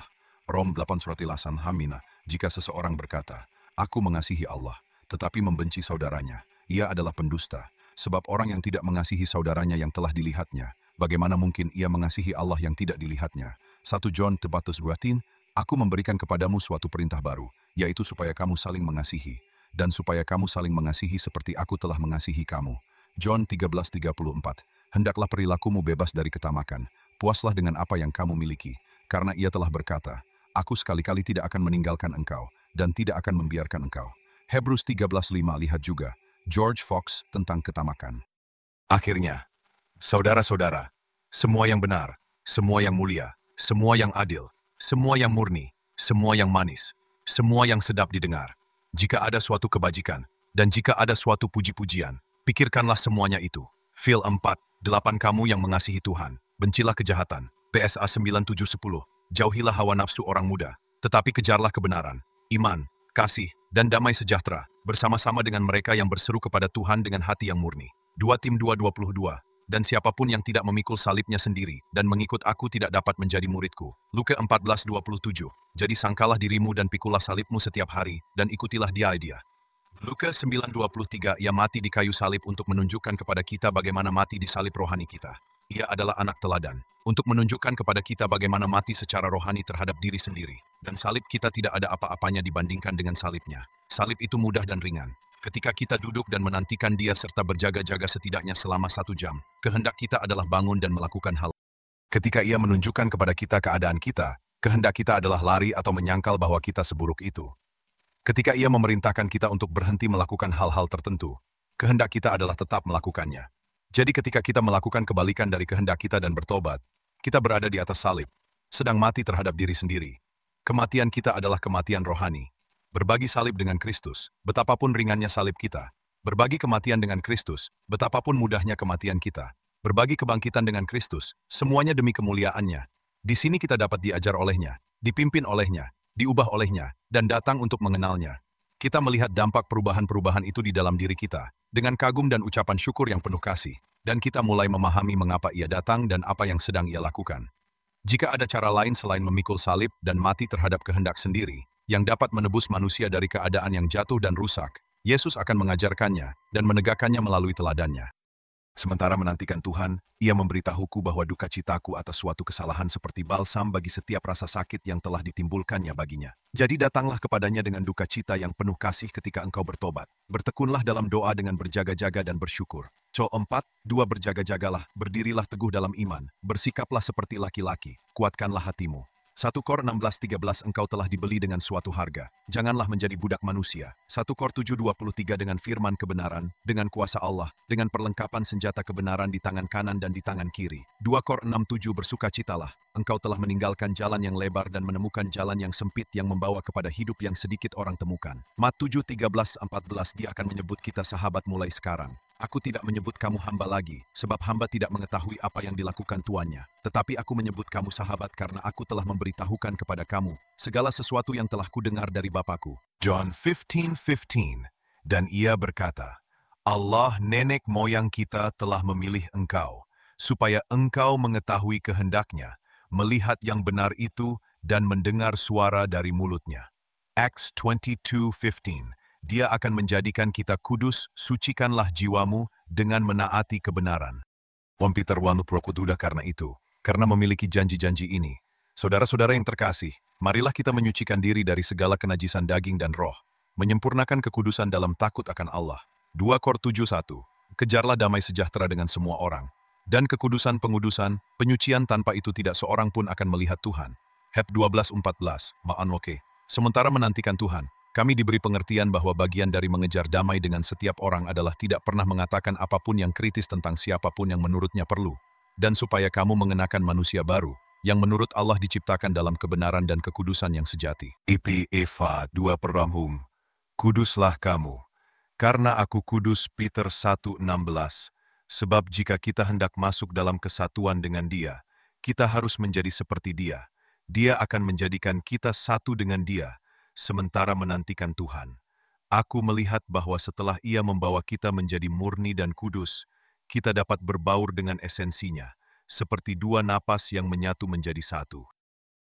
Rom delapan suratilasan Hamina, jika seseorang berkata, aku mengasihi Allah, tetapi membenci saudaranya, ia adalah pendusta. Sebab orang yang tidak mengasihi saudaranya yang telah dilihatnya, bagaimana mungkin ia mengasihi Allah yang tidak dilihatnya? satu John tebatus buatin, aku memberikan kepadamu suatu perintah baru, yaitu supaya kamu saling mengasihi, dan supaya kamu saling mengasihi seperti aku telah mengasihi kamu. John tiga belas tiga puluh empat, hendaklah perilakumu bebas dari ketamakan, puaslah dengan apa yang kamu miliki, karena ia telah berkata, aku sekali-kali tidak akan meninggalkan engkau, dan tidak akan membiarkan engkau. Hebrus tiga belas lima, lihat juga George Fox tentang ketamakan. Akhirnya, saudara-saudara, semua yang benar, semua yang mulia, semua yang adil, semua yang murni, semua yang manis, semua yang sedap didengar, jika ada suatu kebajikan, dan jika ada suatu puji-pujian, pikirkanlah semuanya itu. Fil empat, delapan kamu yang mengasihi Tuhan, bencilah kejahatan. P S A sembilan tujuh sepuluh, jauhilah hawa nafsu orang muda, tetapi kejarlah kebenaran, iman, kasih, dan damai sejahtera, bersama-sama dengan mereka yang berseru kepada Tuhan dengan hati yang murni. dua Tim dua dua puluh dua, dan siapapun yang tidak memikul salibnya sendiri, dan mengikut aku tidak dapat menjadi muridku. Luka empat belas dua puluh tujuh, jadi sangkalah dirimu dan pikulah salibmu setiap hari, dan ikutilah dia dia. Luka sembilan dua puluh tiga, ia mati di kayu salib untuk menunjukkan kepada kita bagaimana mati di salib rohani kita. Ia adalah anak teladan, untuk menunjukkan kepada kita bagaimana mati secara rohani terhadap diri sendiri. Dan salib kita tidak ada apa-apanya dibandingkan dengan salibnya. Salib itu mudah dan ringan. Ketika kita duduk dan menantikan dia serta berjaga-jaga setidaknya selama satu jam, kehendak kita adalah bangun dan melakukan hal. Ketika ia menunjukkan kepada kita keadaan kita, kehendak kita adalah lari atau menyangkal bahwa kita seburuk itu. Ketika ia memerintahkan kita untuk berhenti melakukan hal-hal tertentu, kehendak kita adalah tetap melakukannya. Jadi ketika kita melakukan kebalikan dari kehendak kita dan bertobat, kita berada di atas salib, sedang mati terhadap diri sendiri. Kematian kita adalah kematian rohani. Berbagi salib dengan Kristus, betapapun ringannya salib kita. Berbagi kematian dengan Kristus, betapapun mudahnya kematian kita. Berbagi kebangkitan dengan Kristus, semuanya demi kemuliaannya. Di sini kita dapat diajar olehnya, dipimpin olehnya, diubah olehnya, dan datang untuk mengenalnya. Kita melihat dampak perubahan-perubahan itu di dalam diri kita, dengan kagum dan ucapan syukur yang penuh kasih, dan kita mulai memahami mengapa ia datang dan apa yang sedang ia lakukan. Jika ada cara lain selain memikul salib dan mati terhadap kehendak sendiri, yang dapat menebus manusia dari keadaan yang jatuh dan rusak, Yesus akan mengajarkannya dan menegakkannya melalui teladannya. Sementara menantikan Tuhan, ia memberitahuku bahwa duka citaku atas suatu kesalahan seperti balsam bagi setiap rasa sakit yang telah ditimbulkannya baginya. Jadi datanglah kepadanya dengan duka cita yang penuh kasih ketika engkau bertobat. Bertekunlah dalam doa dengan berjaga-jaga dan bersyukur. Co empat, dua berjaga-jagalah, berdirilah teguh dalam iman, bersikaplah seperti laki-laki, kuatkanlah hatimu. satu Kor enam belas tiga belas, engkau telah dibeli dengan suatu harga. Janganlah menjadi budak manusia. satu Kor tujuh dua puluh tiga, dengan firman kebenaran, dengan kuasa Allah, dengan perlengkapan senjata kebenaran di tangan kanan dan di tangan kiri. dua Kor enam tujuh, bersukacitalah. Engkau telah meninggalkan jalan yang lebar dan menemukan jalan yang sempit yang membawa kepada hidup yang sedikit orang temukan. Mat tujuh tiga belas empat belas, dia akan menyebut kita sahabat mulai sekarang. Aku tidak menyebut kamu hamba lagi, sebab hamba tidak mengetahui apa yang dilakukan tuannya. Tetapi aku menyebut kamu sahabat karena aku telah memberitahukan kepada kamu segala sesuatu yang telah kudengar dari Bapakku. John fifteen fifteen, dan ia berkata, Allah nenek moyang kita telah memilih engkau, supaya engkau mengetahui kehendaknya, melihat yang benar itu, dan mendengar suara dari mulutnya. Acts twenty-two fifteen. Dia akan menjadikan kita kudus, sucikanlah jiwamu dengan menaati kebenaran. Om Peter Wanu Prokududa, karena itu, karena memiliki janji-janji ini, saudara-saudara yang terkasih, marilah kita menyucikan diri dari segala kenajisan daging dan roh, menyempurnakan kekudusan dalam takut akan Allah. dua Kor tujuh satu, kejarlah damai sejahtera dengan semua orang, dan kekudusan pengudusan, penyucian tanpa itu tidak seorang pun akan melihat Tuhan. Heb dua belas empat belas, Ma'an Oke. Sementara menantikan Tuhan, kami diberi pengertian bahwa bagian dari mengejar damai dengan setiap orang adalah tidak pernah mengatakan apapun yang kritis tentang siapapun yang menurutnya perlu, dan supaya kamu mengenakan manusia baru, yang menurut Allah diciptakan dalam kebenaran dan kekudusan yang sejati. I P Eva dua Peramhum, kuduslah kamu, karena aku kudus. Peter satu enam belas, sebab jika kita hendak masuk dalam kesatuan dengan Dia, kita harus menjadi seperti Dia. Dia akan menjadikan kita satu dengan Dia, sementara menantikan Tuhan. Aku melihat bahwa setelah Ia membawa kita menjadi murni dan kudus, kita dapat berbaur dengan esensinya, seperti dua napas yang menyatu menjadi satu.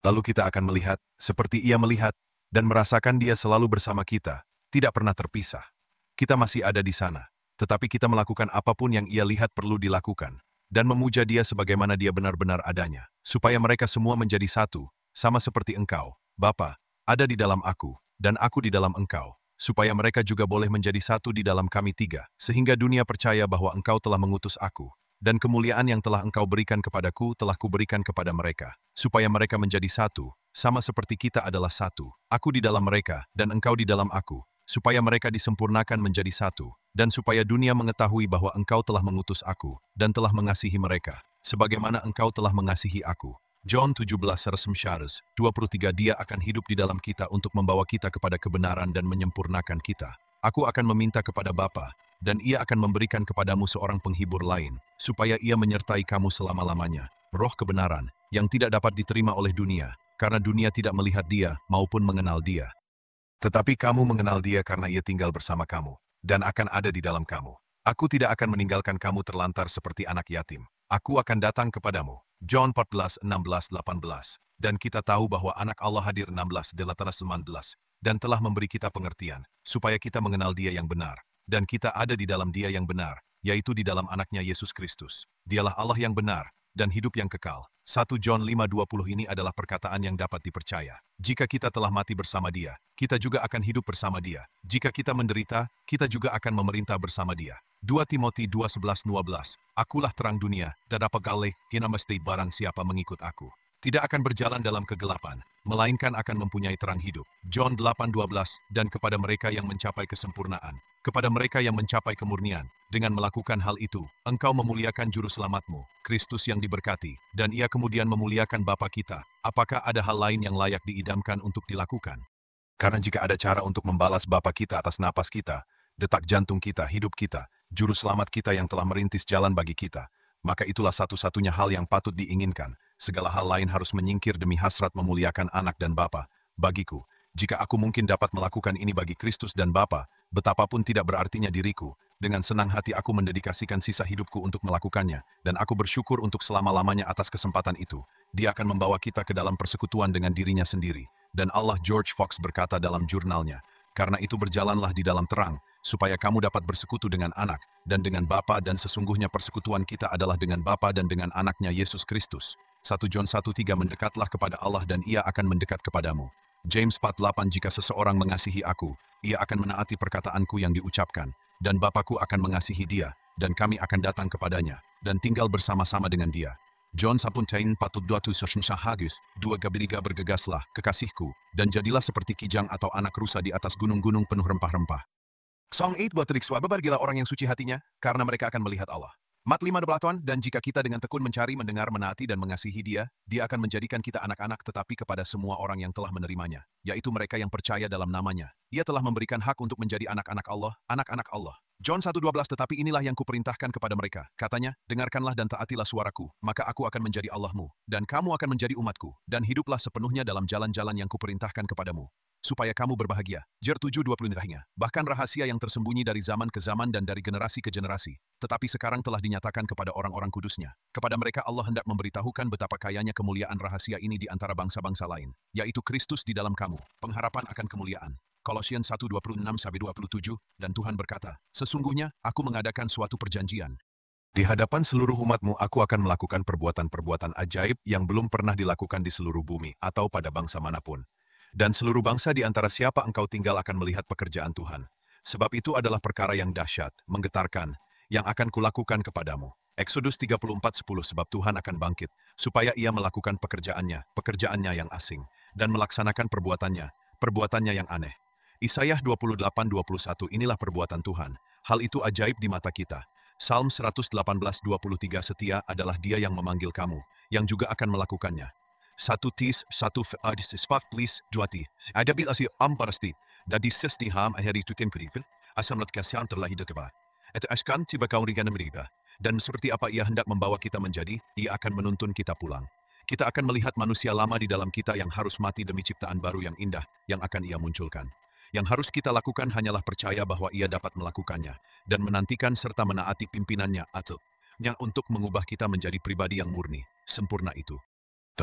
Lalu kita akan melihat, seperti ia melihat, dan merasakan dia selalu bersama kita, tidak pernah terpisah. Kita masih ada di sana, tetapi kita melakukan apapun yang ia lihat perlu dilakukan, dan memuja dia sebagaimana dia benar-benar adanya, supaya mereka semua menjadi satu, sama seperti engkau, Bapa, ada di dalam aku, dan aku di dalam engkau, supaya mereka juga boleh menjadi satu di dalam kami tiga, sehingga dunia percaya bahwa engkau telah mengutus aku, dan kemuliaan yang telah engkau berikan kepadaku telah kuberikan kepada mereka, supaya mereka menjadi satu, sama seperti kita adalah satu, aku di dalam mereka, dan engkau di dalam aku, supaya mereka disempurnakan menjadi satu, dan supaya dunia mengetahui bahwa engkau telah mengutus aku, dan telah mengasihi mereka, sebagaimana engkau telah mengasihi aku. John tujuh belas dua puluh tiga Dia akan hidup di dalam kita untuk membawa kita kepada kebenaran dan menyempurnakan kita. Aku akan meminta kepada Bapa, dan ia akan memberikan kepadamu seorang penghibur lain, supaya ia menyertai kamu selama-lamanya, roh kebenaran, yang tidak dapat diterima oleh dunia, karena dunia tidak melihat dia maupun mengenal dia. Tetapi kamu mengenal dia karena ia tinggal bersama kamu, dan akan ada di dalam kamu. Aku tidak akan meninggalkan kamu terlantar seperti anak yatim. Aku akan datang kepadamu. John empat belas, enam belas, delapan belas. Dan kita tahu bahwa anak Allah hadir enam belas, delapan belas, dan telah memberi kita pengertian, supaya kita mengenal dia yang benar. Dan kita ada di dalam dia yang benar, yaitu di dalam anaknya Yesus Kristus. Dialah Allah yang benar, dan hidup yang kekal. satu John lima dua puluh ini adalah perkataan yang dapat dipercaya. Jika kita telah mati bersama dia, kita juga akan hidup bersama dia. Jika kita menderita, kita juga akan memerintah bersama dia. dua Timotius dua, sebelas, dua belas. Akulah terang dunia, dan apabila hina mesti barang siapa mengikut aku, tidak akan berjalan dalam kegelapan, melainkan akan mempunyai terang hidup. John delapan, dua belas. Dan kepada mereka yang mencapai kesempurnaan, kepada mereka yang mencapai kemurnian, dengan melakukan hal itu, engkau memuliakan juru selamatmu, Kristus yang diberkati, dan ia kemudian memuliakan Bapa kita. Apakah ada hal lain yang layak diidamkan untuk dilakukan? Karena jika ada cara untuk membalas Bapa kita atas napas kita, detak jantung kita, hidup kita, juru selamat kita yang telah merintis jalan bagi kita, maka itulah satu-satunya hal yang patut diinginkan. Segala hal lain harus menyingkir demi hasrat memuliakan anak dan Bapa. Bagiku, jika aku mungkin dapat melakukan ini bagi Kristus dan Bapa, betapapun tidak berartinya diriku, dengan senang hati aku mendedikasikan sisa hidupku untuk melakukannya, dan aku bersyukur untuk selama-lamanya atas kesempatan itu. Dia akan membawa kita ke dalam persekutuan dengan dirinya sendiri. Dan Allah George Fox berkata dalam jurnalnya, karena itu berjalanlah di dalam terang, supaya kamu dapat bersekutu dengan anak, dan dengan Bapa, dan sesungguhnya persekutuan kita adalah dengan Bapa dan dengan anaknya Yesus Kristus. satu John satu tiga Mendekatlah kepada Allah dan ia akan mendekat kepadamu. James empat delapan Jika seseorang mengasihi aku, ia akan menaati perkataanku yang diucapkan, dan Bapakku akan mengasihi dia, dan kami akan datang kepadanya, dan tinggal bersama-sama dengan dia. John Sapuntain patut duatu hagus, dua gabiriga bergegaslah, kekasihku, dan jadilah seperti kijang atau anak rusa di atas gunung-gunung penuh rempah-rempah. Song delapan buat trik swababar gila orang yang suci hatinya, karena mereka akan melihat Allah. Mat lima Debelatuan, dan jika kita dengan tekun mencari, mendengar, menaati dan mengasihi dia, dia akan menjadikan kita anak-anak tetapi kepada semua orang yang telah menerimanya, yaitu mereka yang percaya dalam namanya. Ia telah memberikan hak untuk menjadi anak-anak Allah, anak-anak Allah. John satu dua belas Tetapi inilah yang kuperintahkan kepada mereka, katanya, dengarkanlah dan taatilah suaraku, maka aku akan menjadi Allahmu, dan kamu akan menjadi umatku, dan hiduplah sepenuhnya dalam jalan-jalan yang kuperintahkan kepadamu, supaya kamu berbahagia. Jer tujuh dua puluh Intahnya. Bahkan rahasia yang tersembunyi dari zaman ke zaman dan dari generasi ke generasi, tetapi sekarang telah dinyatakan kepada orang-orang kudusnya. Kepada mereka Allah hendak memberitahukan betapa kayanya kemuliaan rahasia ini di antara bangsa-bangsa lain, yaitu Kristus di dalam kamu, pengharapan akan kemuliaan. Kolosian satu dua puluh enam sampai dua puluh tujuh, dan Tuhan berkata, sesungguhnya, aku mengadakan suatu perjanjian. Di hadapan seluruh umatmu aku akan melakukan perbuatan-perbuatan ajaib yang belum pernah dilakukan di seluruh bumi atau pada bangsa manapun. Dan seluruh bangsa di antara siapa engkau tinggal akan melihat pekerjaan Tuhan. Sebab itu adalah perkara yang dahsyat, menggetarkan, yang akan kulakukan kepadamu. Eksodus tiga puluh empat sepuluh Sebab Tuhan akan bangkit, supaya ia melakukan pekerjaannya, pekerjaannya yang asing, dan melaksanakan perbuatannya, perbuatannya yang aneh. Isaiah dua puluh delapan dua puluh satu Inilah perbuatan Tuhan, hal itu ajaib di mata kita. Psalm seratus delapan belas dua puluh tiga Setia adalah dia yang memanggil kamu, yang juga akan melakukannya. Satu tis, satu fadis, sifat plis, juati. Ada bil asir amparasti, dadi sesti ham aheri tu temperifil, asamlat kasihan terlahir keba. Itu askan tiba kau rigana meriba. Dan seperti apa ia hendak membawa kita menjadi, ia akan menuntun kita pulang. Kita akan melihat manusia lama di dalam kita yang harus mati demi ciptaan baru yang indah, yang akan ia munculkan. Yang harus kita lakukan hanyalah percaya bahwa ia dapat melakukannya, dan menantikan serta menaati pimpinannya atau yang untuk mengubah kita menjadi pribadi yang murni, sempurna itu. Tuh.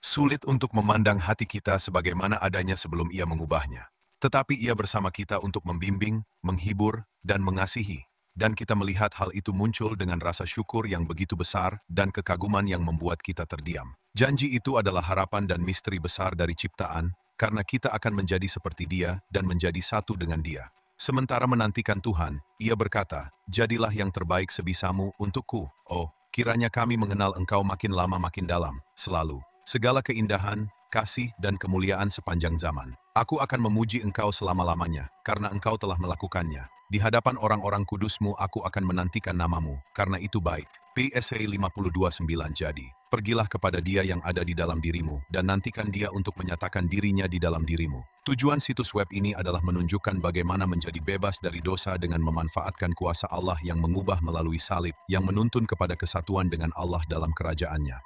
Sulit untuk memandang hati kita sebagaimana adanya sebelum Ia mengubahnya. Tetapi Ia bersama kita untuk membimbing, menghibur, dan mengasihi. Dan kita melihat hal itu muncul dengan rasa syukur yang begitu besar dan kekaguman yang membuat kita terdiam. Janji itu adalah harapan dan misteri besar dari ciptaan, karena kita akan menjadi seperti Dia dan menjadi satu dengan Dia. Sementara menantikan Tuhan, Ia berkata, "Jadilah yang terbaik sebisamu untukku, oh, kiranya kami mengenal Engkau makin lama makin dalam, selalu. Segala keindahan, kasih, dan kemuliaan sepanjang zaman. Aku akan memuji Engkau selama-lamanya, karena Engkau telah melakukannya. Di hadapan orang-orang kudus-Mu aku akan menantikan nama-Mu, karena itu baik." P S A lima puluh dua sembilan. Jadi, pergilah kepada Dia yang ada di dalam dirimu, dan nantikan Dia untuk menyatakan dirinya di dalam dirimu. Tujuan situs web ini adalah menunjukkan bagaimana menjadi bebas dari dosa dengan memanfaatkan kuasa Allah yang mengubah melalui salib, yang menuntun kepada kesatuan dengan Allah dalam kerajaannya.